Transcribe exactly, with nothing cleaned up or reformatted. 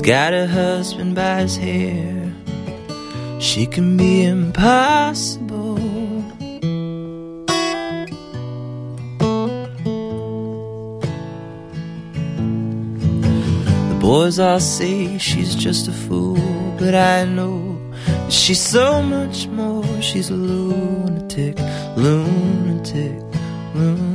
got a husband by his hair. She can be impossible. The boys all say she's just a fool, but I know that she's so much more. She's a lunatic, lunatic, lunatic.